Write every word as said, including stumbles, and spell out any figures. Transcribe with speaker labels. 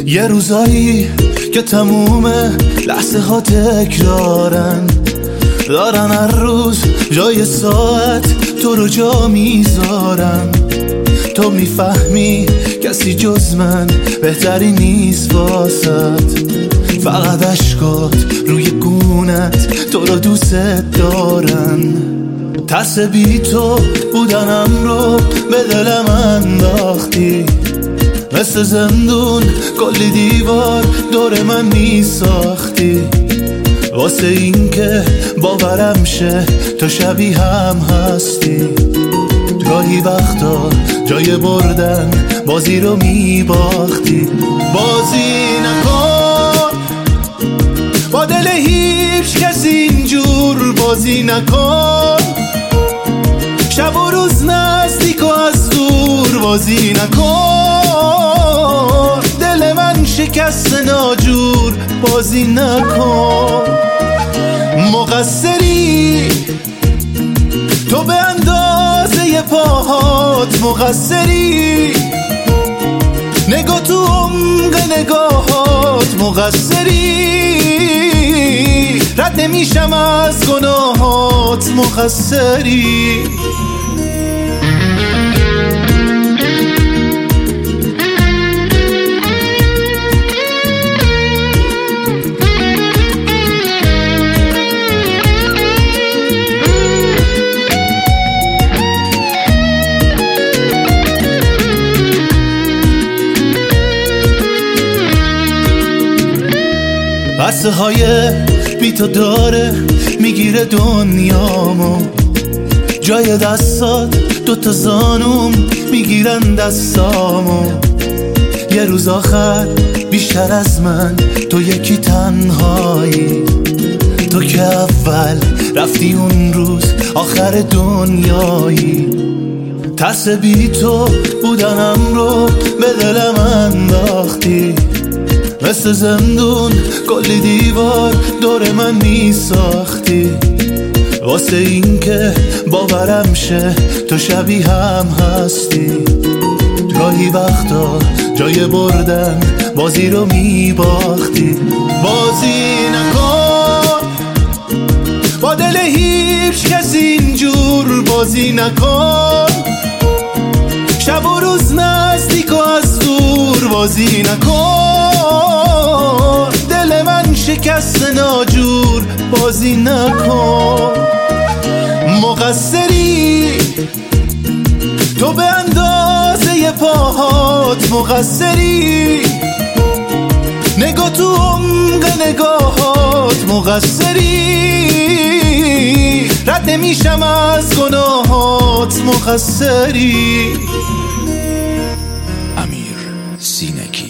Speaker 1: یه روزایی که تموم لحظه ها تکرارن، دارن هر روز جای ساعت تو رو جا میذارن. تو میفهمی کسی جز من بهتری نیست واسط، فقط عشقات روی گونت تو رو دوست دارن. ترس بی تو بودنم رو به دلم انداختی، مثل زندون کلی دیوار دور من می ساختی، واسه این که باورم شه تو شبیه هم هستی. گاهی وقتا جای بردن بازی رو می باختی. بازی نکن با دل هیچ کسی اینجور، بازی نکن شب و روز نزدیک و از دور، بازی نکن دل من شکست ناجور، بازی نکن. مقصری تو به اندازه پاهات، مقصری نگاه تو عمق نگاهات، مقصری رد نمیشم از گناهات، مقصری. بسته های بی تو داره میگیره دنیامو، جای دستات دوتا زانوم میگیرن دستامو. یه روز آخر بیشتر از من تو یکی تنهایی، تو که اول رفتی اون روز آخر دنیایی. ترس بی تو بودنم رو به دلم انداختی، مثل زندون کلی دیوار دور من می ساختی، واسه این که باورم شه تو شبیه هم هستی. گاهی وقتا جای بردن بازی رو می باختی. بازی نکن با دل هیچ کسی اینجور، بازی نکن شب و روز نزدیک و از دور، بازی نکن دل من شکست ناجور، بازی نکن. مقصری تو به اندازه پاهات، مقصری نگاه تو عمق نگاهات، مقصری رد نمیشم از گناهات، مقصری.
Speaker 2: امیر سینکی.